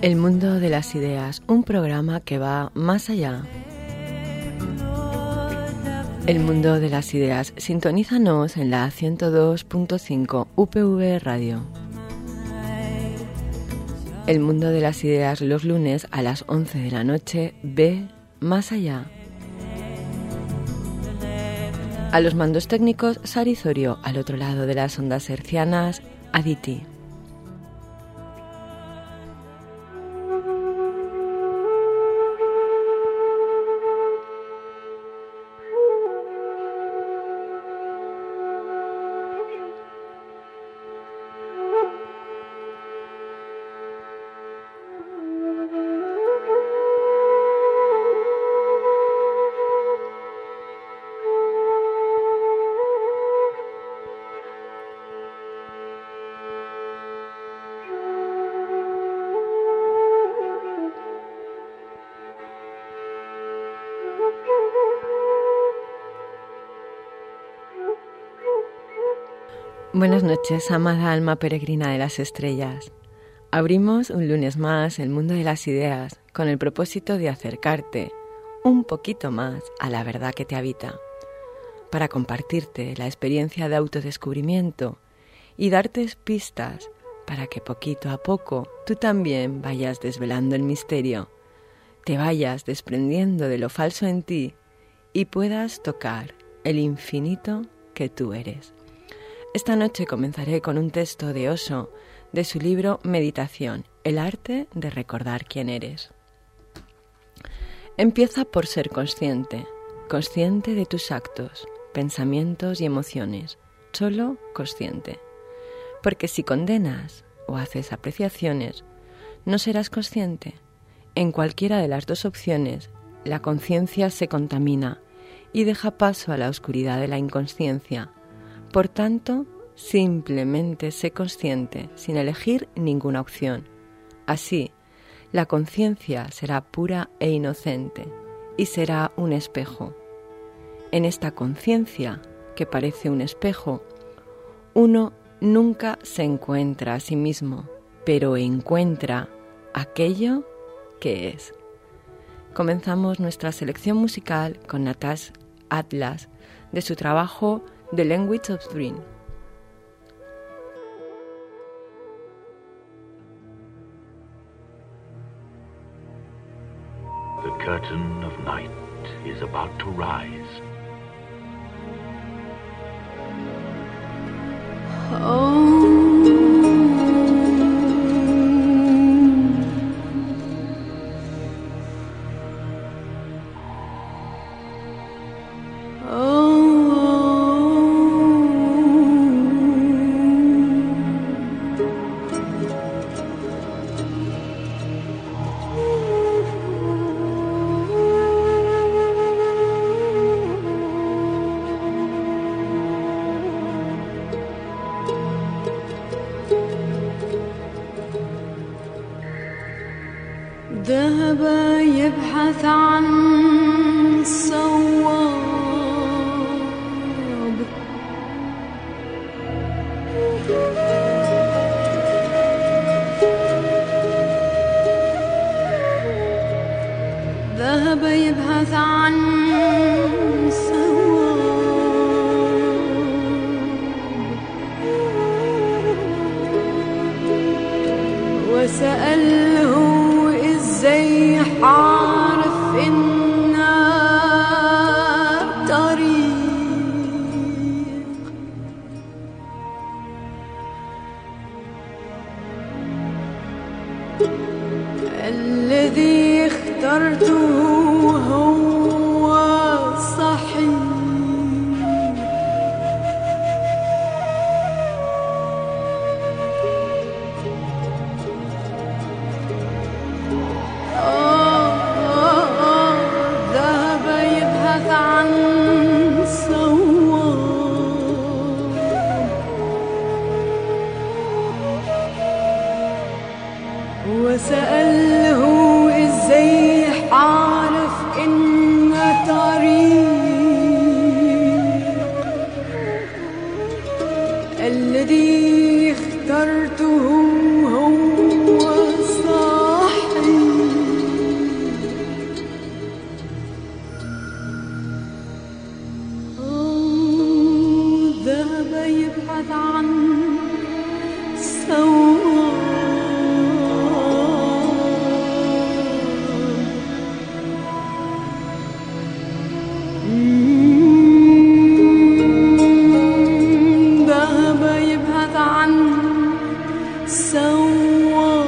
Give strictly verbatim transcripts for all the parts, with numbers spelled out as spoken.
El mundo de las ideas, un programa que va más allá. El mundo de las ideas, sintonízanos en la ciento dos punto cinco U P V Radio. El mundo de las ideas los lunes a las once de la noche, ve más allá. A los mandos técnicos, Sari Zorio, al otro lado de las ondas hercianas, Aditi. Buenas noches, amada alma peregrina de las estrellas. Abrimos un lunes más el mundo de las ideas con el propósito de acercarte un poquito más a la verdad que te habita, para compartirte la experiencia de autodescubrimiento y darte pistas para que poquito a poco tú también vayas desvelando el misterio, te vayas desprendiendo de lo falso en ti y puedas tocar el infinito que tú eres. Esta noche comenzaré con un texto de Osho de su libro Meditación, el arte de recordar quién eres. Empieza por ser consciente, consciente de tus actos, pensamientos y emociones, solo consciente. Porque si condenas o haces apreciaciones, no serás consciente. En cualquiera de las dos opciones, la conciencia se contamina y deja paso a la oscuridad de la inconsciencia. Por tanto, simplemente sé consciente, sin elegir ninguna opción. Así, la conciencia será pura e inocente y será un espejo. En esta conciencia, que parece un espejo, uno nunca se encuentra a sí mismo, pero encuentra aquello que es. Comenzamos nuestra selección musical con Natasha Atlas de su trabajo The Language of Dream. The curtain of night is about to rise. Oh. ذهب يبحث عن الصواب ذهب يبحث عن الصواب وسأله ازاي عارف ان طريق الذي اخترته هو صحيح وسأله ازاي عارف ان طريق الذي اخترته هو صح سوا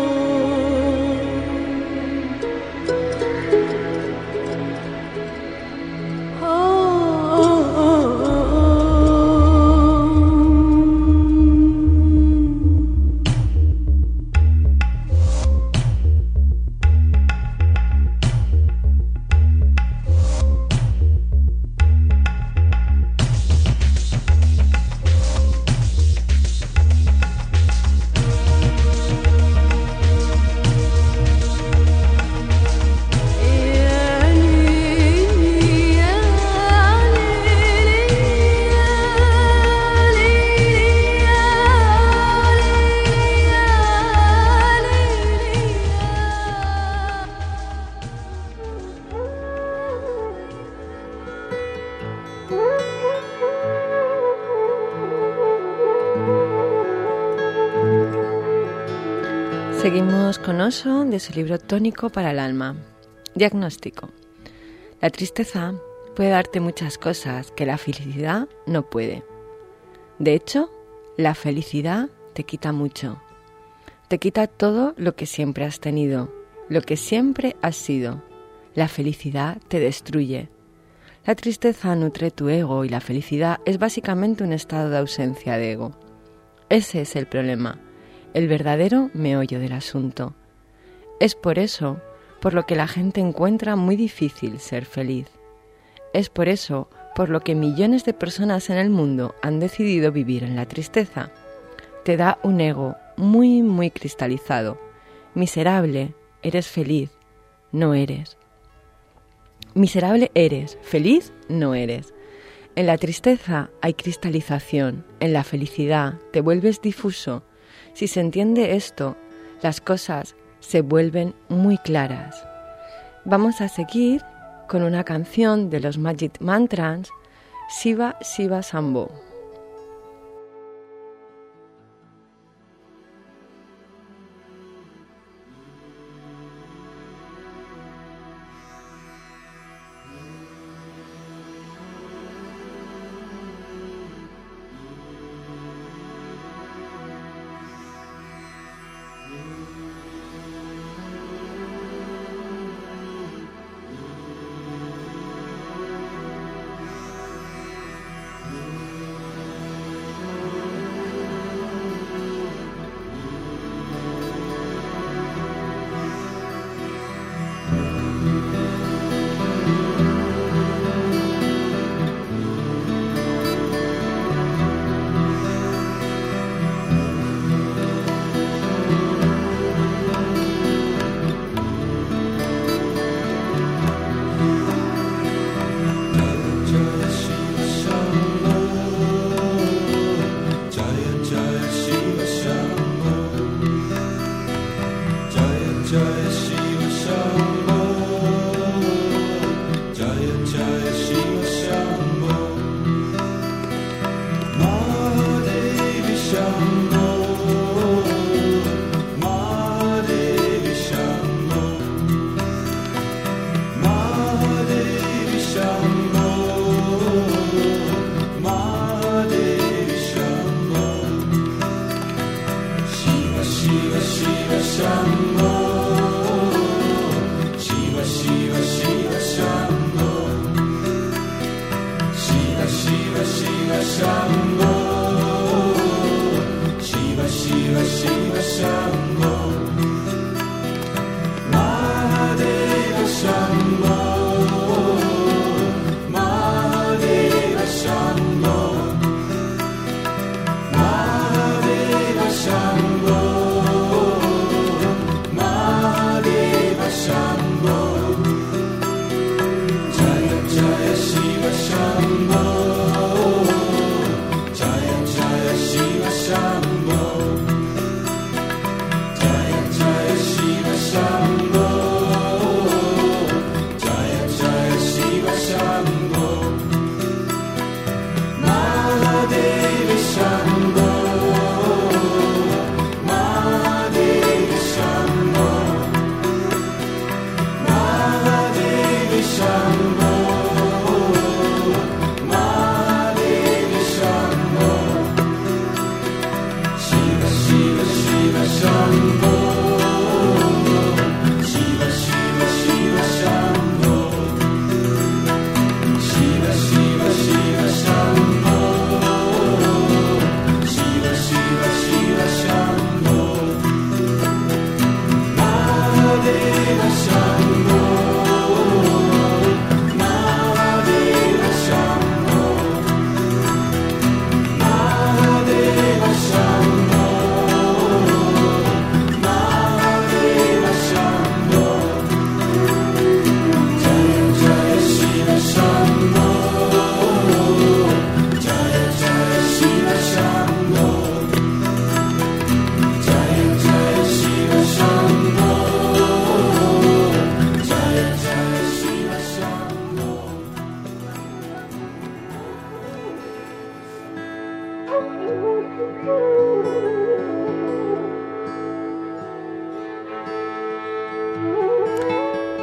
Seguimos con Osho de su libro Tónico para el alma. Diagnóstico. La tristeza puede darte muchas cosas que la felicidad no puede. De hecho, la felicidad te quita mucho. Te quita todo lo que siempre has tenido, lo que siempre has sido. La felicidad te destruye. La tristeza nutre tu ego y la felicidad es básicamente un estado de ausencia de ego. Ese es el problema. El verdadero meollo del asunto. Es por eso por lo que la gente encuentra muy difícil ser feliz. Es por eso por lo que millones de personas en el mundo han decidido vivir en la tristeza. Te da un ego muy, muy cristalizado. Miserable, eres feliz, no eres. Miserable eres, feliz no eres. En la tristeza hay cristalización, en la felicidad te vuelves difuso. Si se entiende esto, las cosas se vuelven muy claras. Vamos a seguir con una canción de los Magic Mantras, Shiva Shiva Shambho.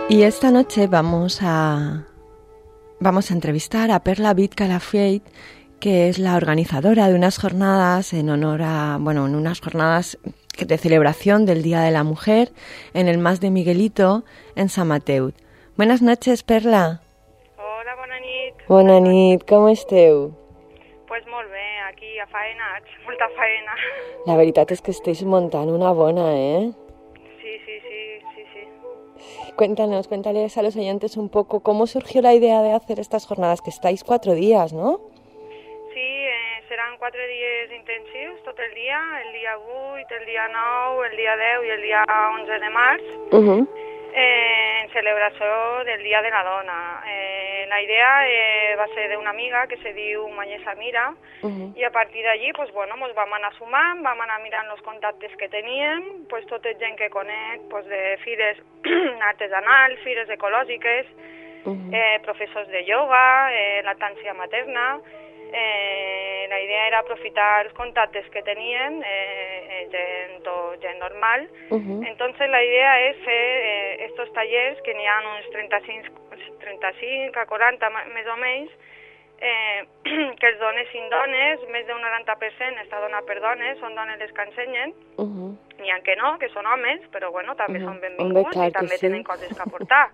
Y esta noche vamos a, vamos a entrevistar a Perla Vit Calafeit, que es la organizadora de unas jornadas en honor a, bueno, en unas jornadas de celebración del Día de la Mujer en el Mas de Miguelito, en Sant Mateu. Buenas noches, Perla. Hola, bona nit. Bona nit, com esteu? Pues molt bé, aquí a faenats, molta faena. La veritat és que estáis montant una bona, ¿eh? Sí, sí, sí, sí, sí. Cuéntanos, cuéntales a los oyentes un poco cómo surgió la idea de hacer estas jornadas, que estáis cuatro días, ¿no? Sí, eh, seran quatre dies intensius, tot el dia, el dia vuit, el dia nou, el dia deu i el dia onze de març, Uh-huh. eh, en celebració del Dia de la Dona. Eh, la idea eh, va ser d'una amiga que se diu Mañé Samira, Uh-huh. i a partir d'allí pues, bueno, mos vam anar sumant, vam anar mirant els contactes que teníem, pues, tota gent que conec pues, de fires artesanals, fires ecològiques, Uh-huh. eh, professors de ioga, eh, lactància materna. Eh, la idea era aprofitar els contactes que teníem, eh, eh, gent, o gent normal. Uh-huh. Entonces la idea es fer eh, estos tallers, que n'hi ha uns trenta-cinc, trenta-cinc a quaranta més o menys, eh, que els donessin dones, més d'un noranta per cent està donat per dones, són dones les que ensenyen. Uh-huh. N'hi ha que no, que són homes, però bueno, també Uh-huh. són Hombre, benvinguts clar i que també sí. tenen coses que aportar.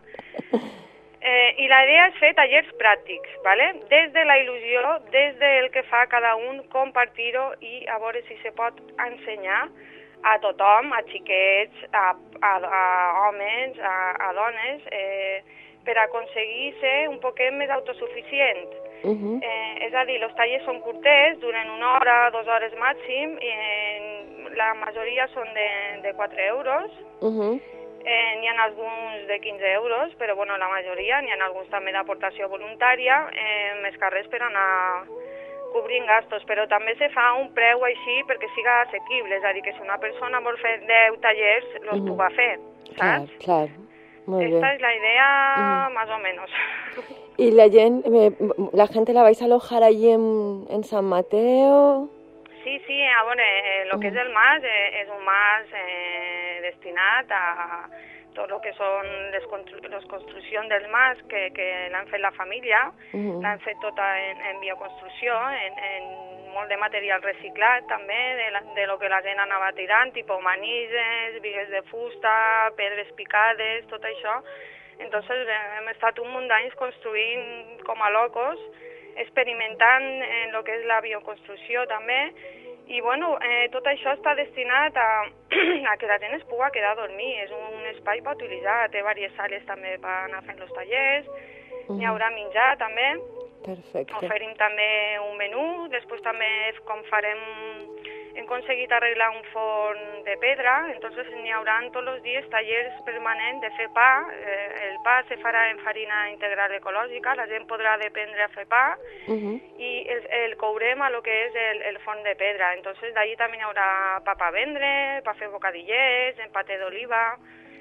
Eh, I la idea és fer tallers pràctics, ¿vale? Des de la il·lusió, des del que fa cada un, compartir-ho i a veure si se pot ensenyar a tothom, a xiquets, a, a, a homes, a, a dones, eh, per aconseguir ser un poquet més autosuficient. Uh-huh. Eh, és a dir, els tallers són curtets, duren una hora, dues hores màxim, i en, la majoria són de, de quatre euros. Uh-huh. Eh, n'hi ha alguns de quinze euros, però bueno, la majoria, n'hi ha alguns també d'aportació voluntària, eh, més que res per anar cobrint gastos, però també se fa un preu així perquè siga assequible, és a dir, que si una persona vol fer deu tallers, los Mhm. puga fer, Clar, saps? clar. Molt Esta bé. es la idea, Mhm. más o menos. ¿Y la, gen- eh, la gente la vais a alojar allí en, en San Mateo? Sí, sí, a veure, eh, lo que és el mas eh, és un mas eh, destinat a tot el que són les, constru les construccions del mas que, que l'han fet la família, Uh-huh. l'han fet tota en, en bioconstrucció, en, en molt de material reciclat també, de, la, de lo que la gent anava tirant, tipus manises, bigues de fusta, pedres picades, tot això. Entonces hem estat un munt d'anys construint com a locos, experimentant en lo que és la bioconstrucció també, i bueno, eh, tot això està destinat a, a que la gent es pugui quedar a dormir, és un espai per utilitzar, té diverses sales també per anar fent els tallers, Uh-huh. n'hi haurà menjar també, Perfecte. oferim també un menú, després també com farem, hem aconseguit arreglar un forn de pedra, entonces n'hi haurà tots els dies tallers permanents de fer pa, eh, el pa se farà en farina integral ecològica, la gent podrà aprendre a fer pa, Uh-huh. i el, el courem a lo que és el, el forn de pedra. Entonces d'allí també hi haurà pa per vendre, per fer bocadillers, empaté d'oliva.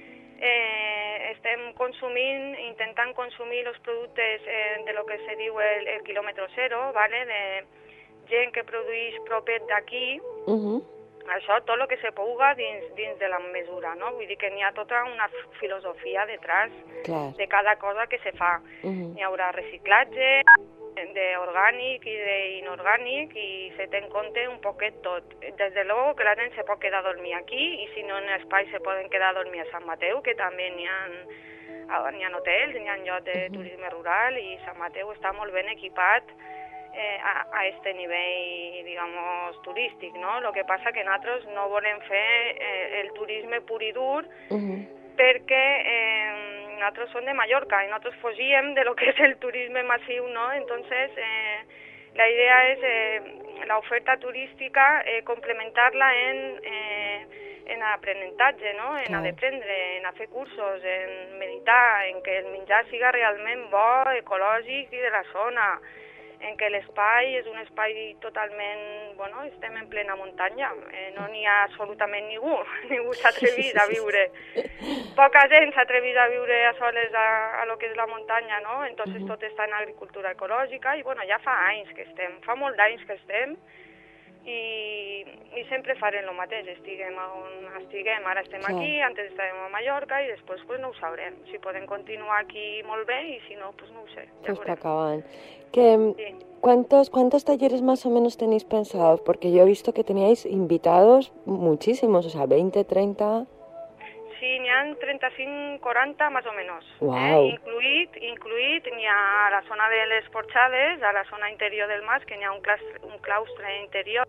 Eh, estem consumint, intentant consumir els productes eh, de lo que se diu el, el quilòmetre zero, ¿vale? De gent que produeix propet d'aquí, Uh-huh. això, tot el que se puga dins, dins de la mesura, no? Vull dir que n'hi ha tota una filosofia detrás Clar. de cada cosa que se fa. Uh-huh. N'hi haurà reciclatge d'orgànic i d'inorgànic i se té en compte un poquet tot. Des de luego que la gent se pot quedar a dormir aquí i si no en espai se poden quedar a dormir a Sant Mateu, que també n'hi ha, n'hi ha hotels, n'hi ha llocs de turisme rural i Sant Mateu està molt ben equipat eh, a, a este nivell, digamos, turístic, no? Lo que passa que nosaltres no volem fer eh, el turisme pur i dur, Uh-huh. perquè eh, nosaltres som de Mallorca i nosaltres fugíem de lo que és el turisme massiu, ¿no? Entonces, eh, la idea és eh, la oferta turística eh, complementar-la en, eh, en aprenentatge, ¿no? En Clar. aprendre, en a fer cursos, en meditar, en que el menjar siga realment bo, ecològic i de la zona, en què l'espai és un espai totalment... Bueno, estem en plena muntanya, eh, no n'hi ha absolutament ningú, ningú s'ha atrevit a viure. Poca gent s'ha atrevit a viure a soles a, a lo que és la muntanya, no? Entonces Uh-huh. tot està en agricultura ecològica i, bueno, ja fa anys que estem, fa molt d'anys que estem, i, i sempre farem el mateix, estiguem on estiguem, ara estem Clar. aquí, antes estàvem a Mallorca i després pues, no ho sabrem, si podem continuar aquí molt bé i si no, pues no ho sé, ja Pues para veurem. acabar. Que, Sí. ¿cuántos, ¿Cuántos talleres más o menos tenéis pensados? Porque yo he visto que teníais invitados muchísimos, o sea, veinte, treinta... Sí, n'hi ha trenta-cinc quaranta més o menys. Uau. Eh? Incluït, incluït n'hi ha a la zona de les Porxades, a la zona interior del mas, que n'hi ha un claustre, un claustre interior.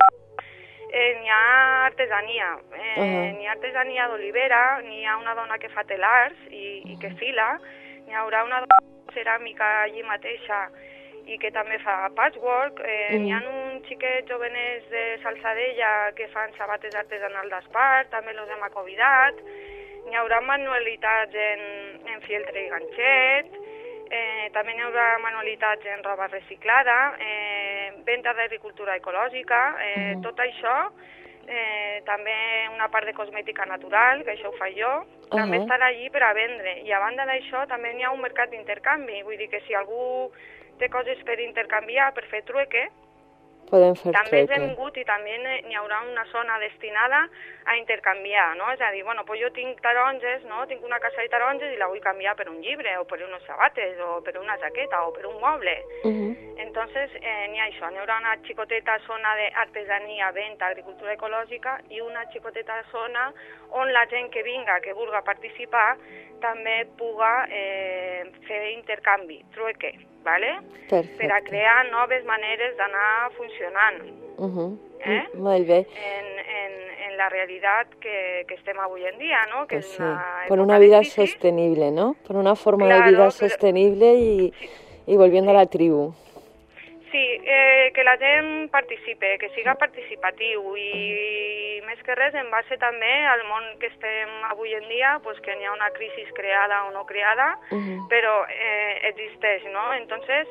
Eh, n'hi ha artesania, eh, Uh-huh. n'hi ha artesania d'olivera, n'hi ha una dona que fa telars i, i que fila, n'hi haurà una dona de ceràmica allí mateixa i que també fa patchwork, eh, Mhm. n'hi ha uns xiquets jovenets de Salsadella que fan sabates artesanals d'espart, també los hem convidat, n'hi haurà manualitats en, en fieltre i ganxet, eh, també n'hi haurà manualitats en roba reciclada, eh, venda d'agricultura ecològica, eh, Mhm. tot això, eh, també una part de cosmètica natural, que això ho faig jo, també Ahà. estarà allí per a vendre. I a banda d'això també n'hi ha un mercat d'intercanvi, vull dir que si algú té coses per intercanviar, per fer trueque, Pueden fer també és trueque. benvingut i també n'hi haurà una zona destinada a intercanviar, no? És a dir, bueno, pues jo tinc taronges, no? Tinc una casa de taronges i la vull canviar per un llibre, o per unos sabates, o per una jaqueta, o per un moble. Ujú. Entonces, eh, n'hi ha això, n'hi haurà una xicoteta zona d'artesania, venda, agricultura ecològica i una xicoteta zona on la gent que vinga, que vulga participar, també puga eh, fer intercanvi, trueque, ¿vale? Perfecte. Per a crear noves maneres d'anar funcionant Ujú. Eh? Mm, Molt bé. en, en, en la realitat que, que estem avui en dia, no? Que Pues és sí, una por època una de vida crisi. sostenible, ¿no? Por una forma Claro, de vida pero- sostenible y, y volviendo a la tribu. Sí, eh, que la gent participe, que siga participatiu i més que res en base també al món que estem avui en dia, pues que n'hi ha una crisi creada o no creada, Ujú. però eh, existeix, ¿no? Entonces,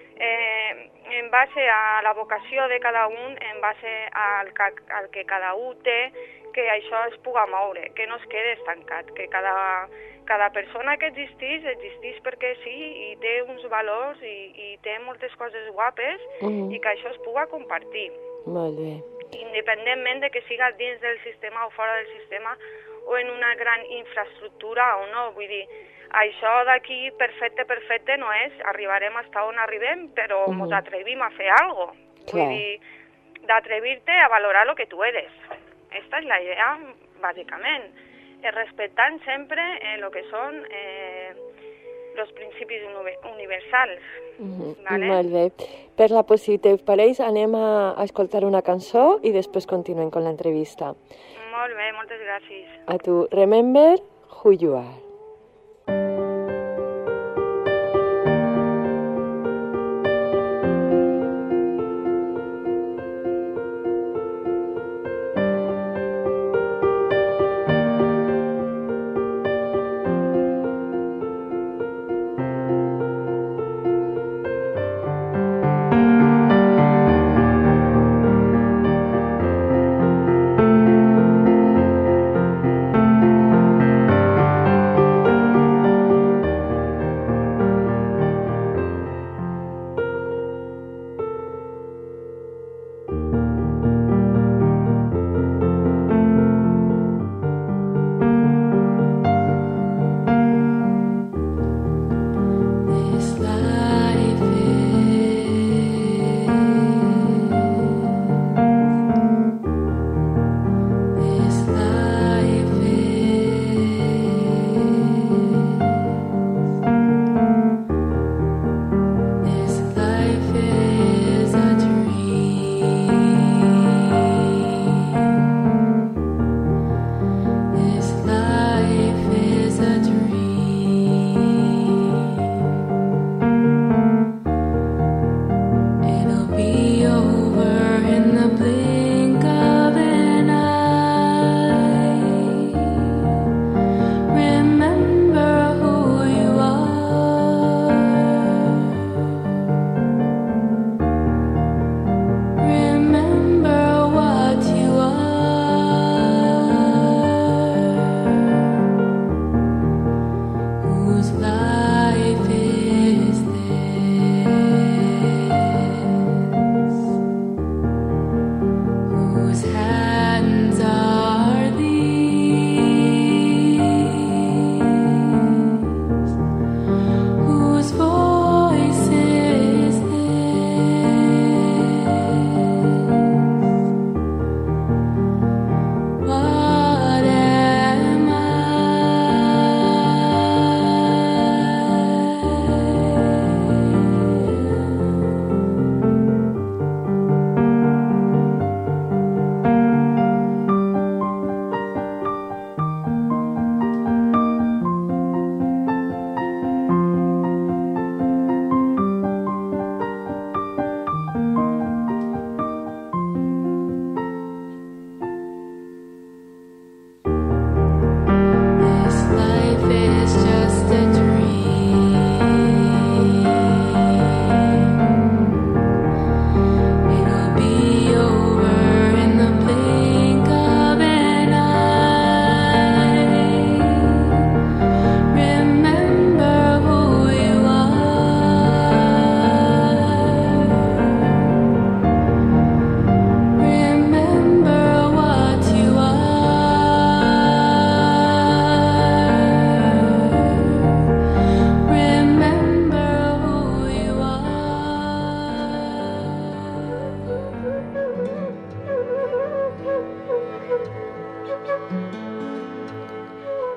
eh, en base a la vocació de cada un, en base al, ca- al que cada un té, que això es puga moure, que no es quede estancat, que cada, cada persona que existeix, existeix perquè sí i té uns valors i, i té moltes coses guapes Mhm. i que això es puga compartir, Molt bé. independentment de que siga dins del sistema o fora del sistema o en una gran infraestructura o no, vull dir, això d'aquí perfecte, perfecte no és, arribarem hasta on arribem, però Mhm. ens atrevim a fer algo. Clar. Vull dir, d'atrevir-te a valorar lo que tu eres. Esta és la idea, bàsicament. Eh, respectant sempre eh, lo que són eh, los principis uni- universals. Ujú. Vale. Molt bé. Per la si te pareix, anem a, a escoltar una cançó i després continuem con la entrevista. Molt bé, moltes gràcies. A tu, Remember Who You Are. Remember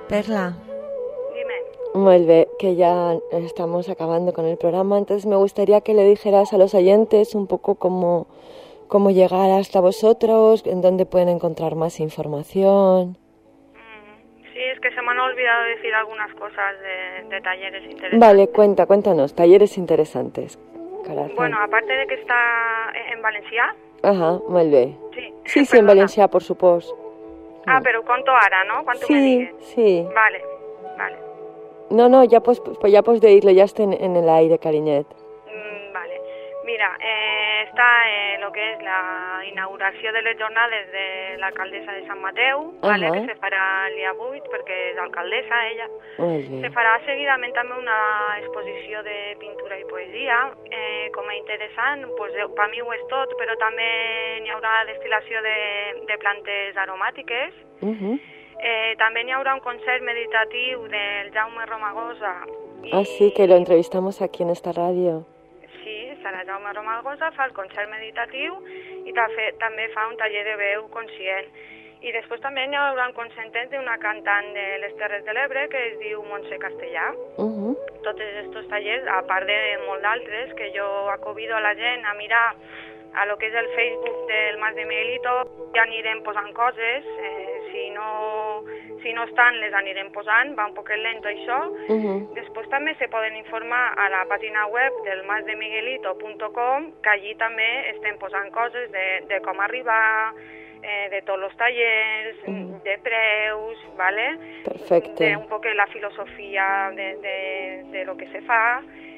Perla. Dime. Molt bé, que ya estamos acabando con el programa, entonces me gustaría que le dijeras a los oyentes un poco cómo, cómo llegar hasta vosotros, en dónde pueden encontrar más información. Sí, es que se me han olvidado decir algunas cosas de, de talleres interesantes. Vale, cuenta, cuéntanos, talleres interesantes. Corazón. Bueno, aparte de que está en Valencià. Ajá, molt bé. Sí, sí, sí en Valencià, por supuesto. Ah, pero ¿cuánto hará, no? ¿Cuánto sí, me digues? Sí, Vale, vale. No, no, ya pues, pues ya pues de irlo, ya está en, en el aire, cariñet. Mm, vale. Mira, eh, està eh, lo que és la inauguració de les jornades de l'alcaldessa de Sant Mateu, uh-huh. vale, que se farà el dia vuit, perquè és alcaldessa ella. Se farà seguidament també una exposició de pintura i poesia, eh, com a interessant, pues, per mi ho és tot, però també n'hi haurà destil·lació de, de plantes aromàtiques. Uh-huh. Eh, també n'hi haurà un concert meditatiu del Jaume Romagosa. I... Ah, sí, que lo entrevistamos aquí en esta radio. Sí, serà Jaume Romagosa, fa el concert meditatiu i també fa un taller de veu conscient. I després també hi haurà un concertet d'una cantant de les Terres de l'Ebre que es diu Montse Castellà. Uh-huh. Tots aquests tallers, a part de molt d'altres, que jo convido a la gent a mirar a lo que és el Facebook del Mas de Miguelito, ja anirem posant coses, eh, si, no, si no estan les anirem posant, va un poquet lento això. Uh-huh. Després també se poden informar a la pàgina web del mas de miguelito punt com, que allí també estem posant coses de, de com arribar, eh, de tots els tallers, uh-huh. de preus, ¿vale? Perfecte. De un poquet la filosofia de, de, de lo que se fa.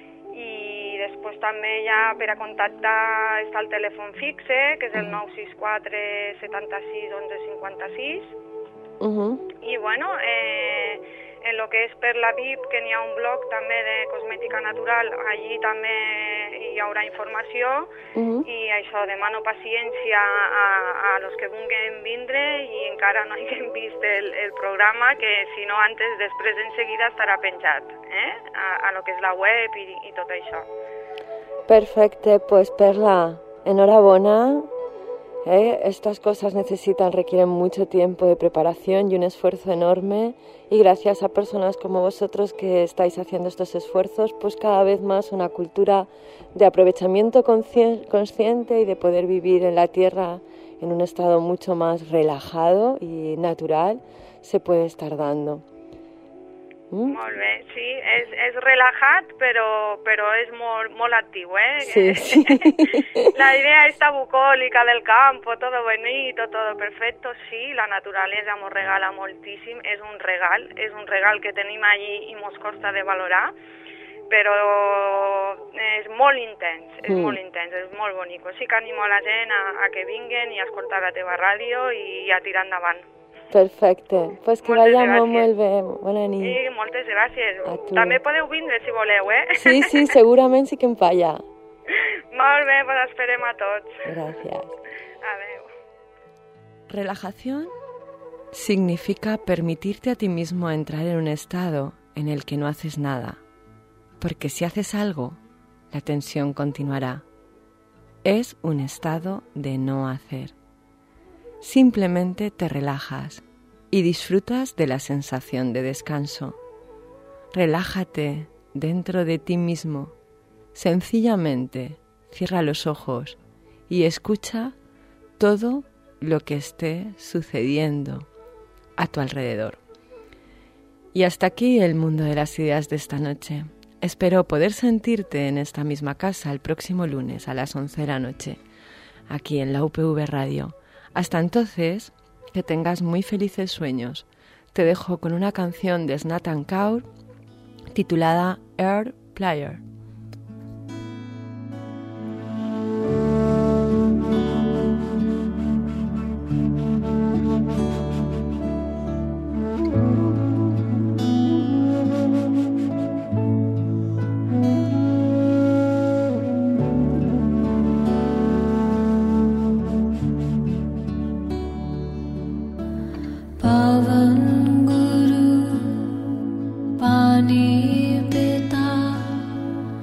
I després també ja per a contactar està el telèfon fixe, que és el nou sis quatre setanta-sis onze cinquanta-sis. Uh-huh. I bueno, eh, en lo que és per la V I P, que n'hi ha un blog també de cosmètica natural, allí també hi haurà informació. Uh-huh. I això, demano paciència a, a los que vulguin vindre i encara no hagin vist el, el programa, que si no antes, després enseguida estarà penjat, eh? a, a lo que és la web i, i tot això. Perfecte, pues Perla, enhorabuena. ¿Eh? Estas cosas necesitan, requieren mucho tiempo de preparación y un esfuerzo enorme, y gracias a personas como vosotros que estáis haciendo estos esfuerzos, pues cada vez más una cultura de aprovechamiento consci- consciente y de poder vivir en la tierra en un estado mucho más relajado y natural se puede estar dando. Mm? Molt bé, sí, és, és relaxat, però, però és molt, molt actiu, eh? Sí, sí. La idea esta bucólica del campo, todo bonito, todo perfecto, sí, la naturalesa mos regala moltíssim, és un regal, és un regal que tenim allí i mos costa de valorar, però és molt intens, és mm. molt intens, és molt bonic. Sí que animo a la gent a, a que vinguen i a escoltar la teva ràdio i a tirar endavant. Perfecte, pues que moltes vayamos gràcies. Molt bé, bona nit. Sí, moltes gràcies. També podeu vindre si voleu, eh? Sí, sí, segurament sí que em falla. Molt bé, pues esperem a tots. Gracias. Adeu. Relajación significa permitirte a ti mismo entrar en un estado en el que no haces nada, porque si haces algo, la tensión continuará. Es un estado de no hacer. Simplemente te relajas y disfrutas de la sensación de descanso. Relájate dentro de ti mismo. Sencillamente cierra los ojos y escucha todo lo que esté sucediendo a tu alrededor. Y hasta aquí el mundo de las ideas de esta noche. Espero poder sentirte en esta misma casa el próximo lunes a las once de la noche, aquí en la U P V Radio. Hasta entonces, que tengas muy felices sueños. Te dejo con una canción de Snatan Kaur titulada Air Player. पावन गुरु पानी पिता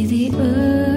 the earth